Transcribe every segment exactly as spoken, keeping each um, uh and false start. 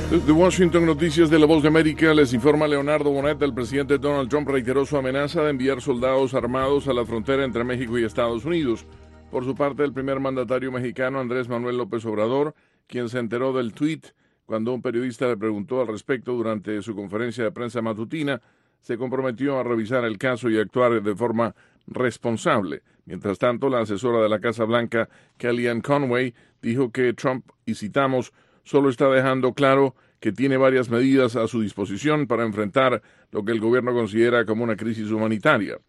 De Washington, noticias de La Voz de América, les informa Leonardo Bonet. El presidente Donald Trump reiteró su amenaza de enviar soldados armados a la frontera entre México y Estados Unidos. Por su parte, el primer mandatario mexicano, Andrés Manuel López Obrador, quien se enteró del tuit cuando un periodista le preguntó al respecto durante su conferencia de prensa matutina, se comprometió a revisar el caso y actuar de forma responsable. Mientras tanto, la asesora de la Casa Blanca, Kellyanne Conway, dijo que Trump, y citamos, solo está dejando claro que tiene varias medidas a su disposición para enfrentar lo que el gobierno considera como una crisis humanitaria.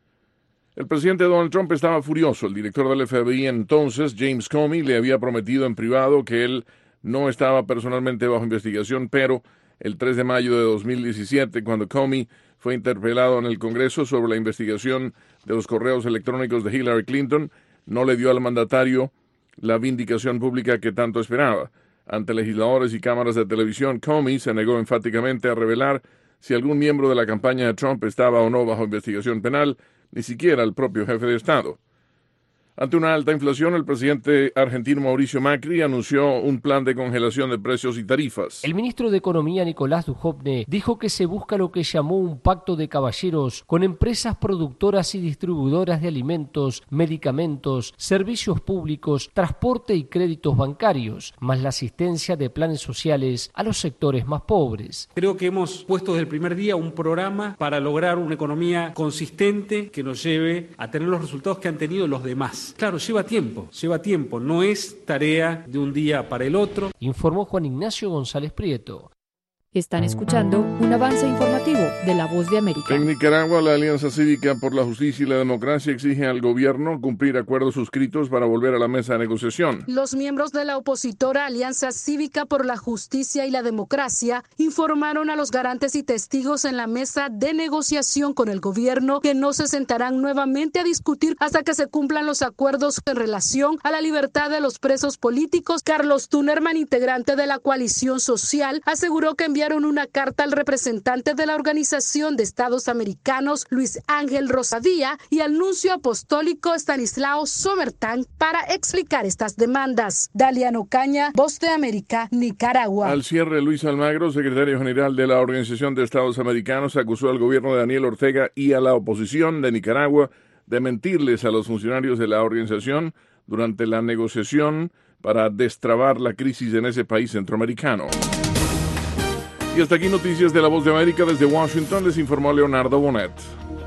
El presidente Donald Trump estaba furioso. El director del F B I entonces, James Comey, le había prometido en privado que él no estaba personalmente bajo investigación, pero el tres de mayo de dos mil diecisiete, cuando Comey fue interpelado en el Congreso sobre la investigación de los correos electrónicos de Hillary Clinton, no le dio al mandatario la vindicación pública que tanto esperaba. Ante legisladores y cámaras de televisión, Comey se negó enfáticamente a revelar si algún miembro de la campaña de Trump estaba o no bajo investigación penal, ni siquiera el propio jefe de Estado. Ante una alta inflación, el presidente argentino Mauricio Macri anunció un plan de congelación de precios y tarifas. El ministro de Economía, Nicolás Dujovne, dijo que se busca lo que llamó un pacto de caballeros con empresas productoras y distribuidoras de alimentos, medicamentos, servicios públicos, transporte y créditos bancarios, más la asistencia de planes sociales a los sectores más pobres. Creo que hemos puesto desde el primer día un programa para lograr una economía consistente que nos lleve a tener los resultados que han tenido los demás. Claro, lleva tiempo, lleva tiempo, no es tarea de un día para el otro. Informó Juan Ignacio González Prieto. Están escuchando un avance informativo de La Voz de América. En Nicaragua, la Alianza Cívica por la Justicia y la Democracia exige al gobierno cumplir acuerdos suscritos para volver a la mesa de negociación. Los miembros de la opositora Alianza Cívica por la Justicia y la Democracia informaron a los garantes y testigos en la mesa de negociación con el gobierno que no se sentarán nuevamente a discutir hasta que se cumplan los acuerdos en relación a la libertad de los presos políticos. Carlos Tunerman, integrante de la coalición social, aseguró que enviaron una carta al representante de la Organización de Estados Americanos, Luis Ángel Rosadía, y al nuncio apostólico Estanislao Somertán para explicar estas demandas. Dalian Ocaña, Voz de América, Nicaragua. Al cierre, Luis Almagro, secretario general de la Organización de Estados Americanos, acusó al gobierno de Daniel Ortega y a la oposición de Nicaragua de mentirles a los funcionarios de la organización durante la negociación para destrabar la crisis en ese país centroamericano. Y hasta aquí noticias de La Voz de América. Desde Washington les informó Leonardo Bonet.